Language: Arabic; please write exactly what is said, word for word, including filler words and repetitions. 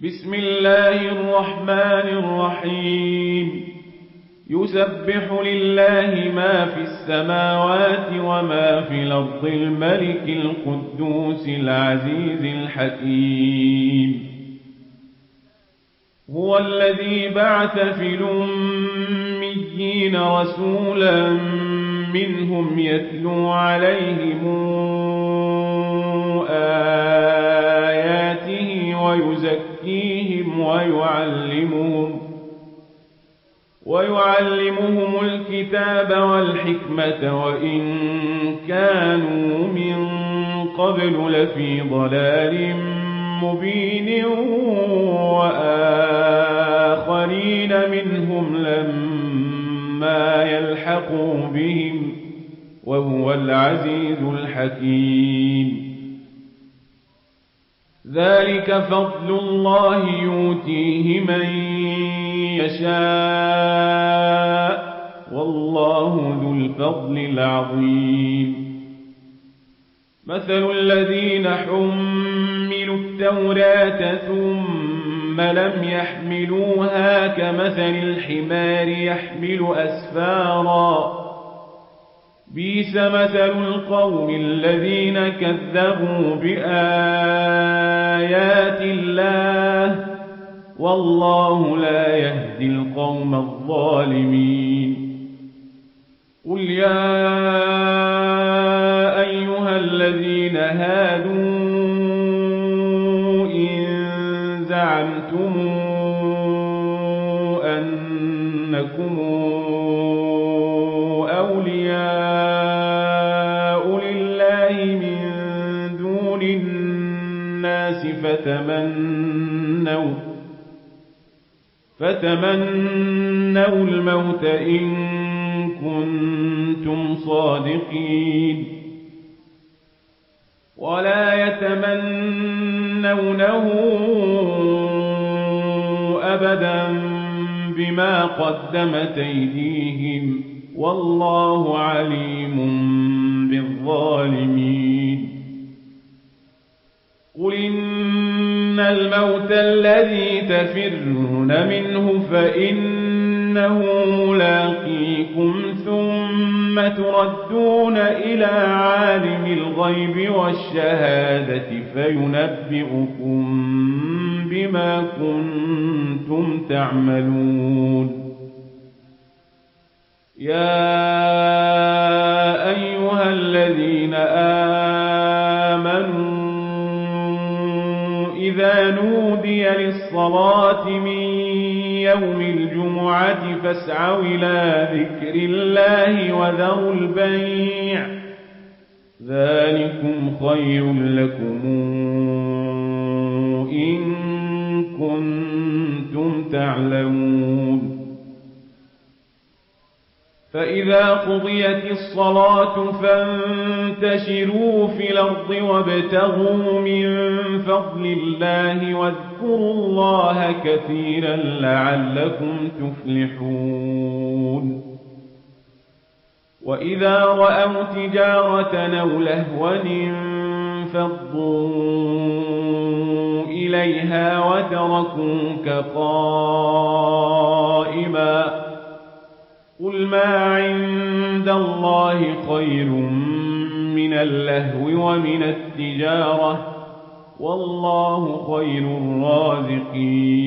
بسم الله الرحمن الرحيم يسبح لله ما في السماوات وما في الأرض الملك القدوس العزيز الحكيم هو الذي بعث في الأميين رسولا منهم يتلو عليهم آياته ويزكيهم ويعلمهم ويعلمهم الكتاب والحكمة وإن كانوا من قبل لفي ضلال مبين وآخرين منهم لما يلحقوا بهم وهو العزيز الحكيم ذلك فضل الله يؤتيه من يشاء والله ذو الفضل العظيم مثل الذين حملوا التوراة ثم لم يحملوها كمثل الحمار يحمل أسفارا بئس مثل القوم الذين كذبوا بآيات الله والله لا يهدي القوم الظالمين قل يا أيها الذين هادوا إن زعمتم أنكم أولياء لله من دون الناس فتمنوا فتمنوا الموت إن كنتم صادقين ولا يتمنونه أبدا بما قدمت أيديهم والله عليم بالظالمين قل إن الموت الذي تفرون منه فإنه ملاقيكم ثم تردون إلى عالم الغيب والشهادة فينبئكم بما كنتم تعملون يا أيها الذين آمنوا إذا نودي للصلاة من يوم الجمعة فاسعوا إلى ذكر الله وذروا البيع ذلكم خير لكم إن كنتم تعلمون فإذا قضيت الصلاة فانتشروا في الأرض وابتغوا من فضل الله واذكروا الله كثيرا لعلكم تفلحون وإذا رأوا تجارة أو لهوا انفضوا إليها وتركوك قائما قل ما عند الله خير من اللهو ومن التجارة والله خير الرازقين